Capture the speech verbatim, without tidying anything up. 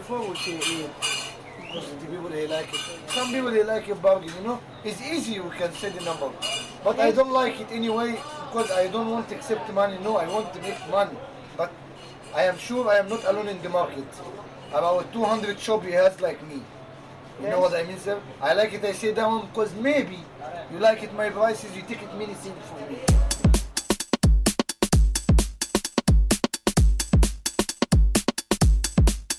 before we say it because the people they like it. Some people they like a bargain, you know. It's easy we can say the number, but I don't like it anyway because I don't want to accept money. No, I want to make money. But I am sure I am not alone in the market. About two hundred shop he has like me. You know what I mean, sir? I like it. I say down because maybe you like it. My prices, you take it many things from me.